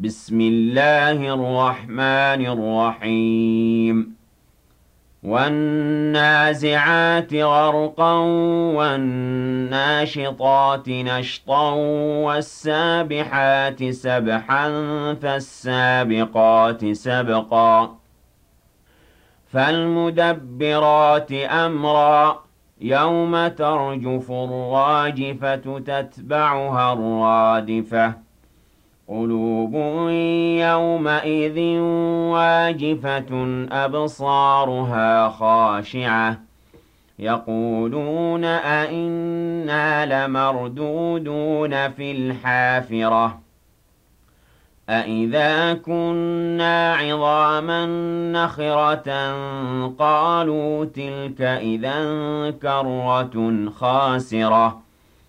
بسم الله الرحمن الرحيم والنازعات غرقا والناشطات نشطا والسابحات سبحا فالسابقات سبقا فالمدبرات أمرا يوم ترجف الراجفة تتبعها الرادفة قلوب يومئذ واجفة أبصارها خاشعة يقولون أئنا لمردودون في الحافرة أئذا كنا عظاما نخرة قالوا تلك إذا كرة خاسرة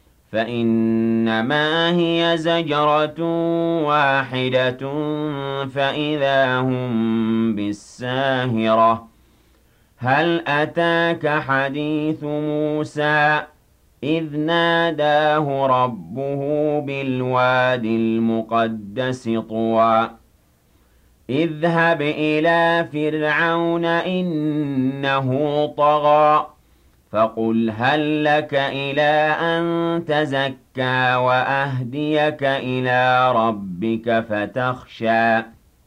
فإنما هي زجرة واحدة فإذا هم بالساهرة هل أتاك حديث موسى إذ ناداه ربه بالواد المقدس طوى اذهب إلى فرعون إنه طغى فقل هل لك إلى أن تزكى وأهديك إلى ربك فتخشى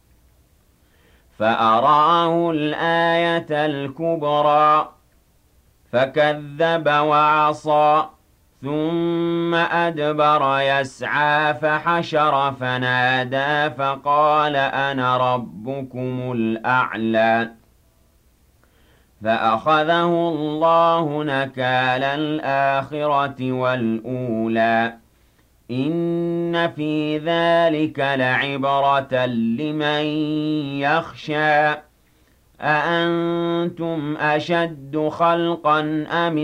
فأراه الآية الكبرى فكذب وعصى ثم أدبر يسعى فحشر فنادى فقال أنا ربكم الأعلى فأخذه الله نكال الآخرة والأولى إن في ذلك لعبرة لمن يخشى أأنتم أشد خلقا أم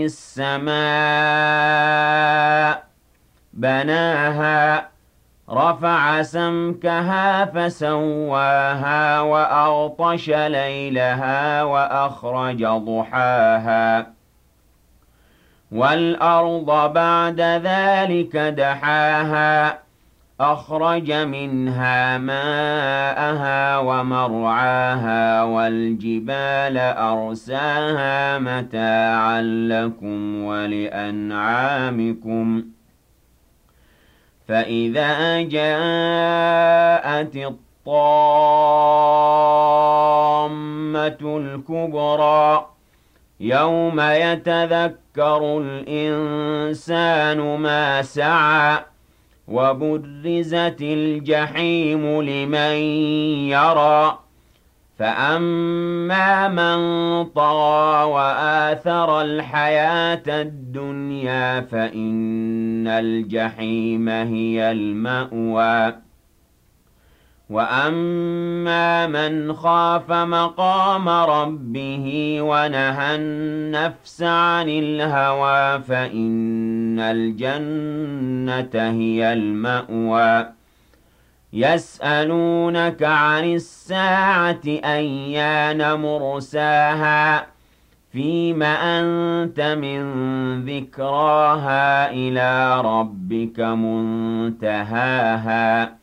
السماء بناها رفع سمكها فسواها وأغطش ليلها وأخرج ضحاها والأرض بعد ذلك دحاها أخرج منها ماءها ومرعاها والجبال أرساها متاعا لكم ولأنعامكم فإذا جاءت الطامة الكبرى يوم يتذكر الإنسان ما سعى وبرزت الجحيم لمن يرى فأما من طغى وآثر الحياة الدنيا فإن الجحيم هي المأوى وأما من خاف مقام ربه ونهى النفس عن الهوى فإن الجنة هي المأوى يسألونك عن الساعة أيان مرساها فيم أنت من ذكراها إلى ربك منتهاها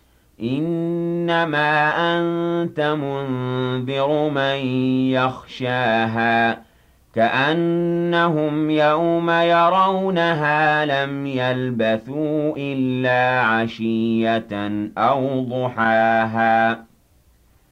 إنما أنت منذر من يخشاها كأنهم يوم يرونها لم يلبثوا إلا عشية أو ضحاها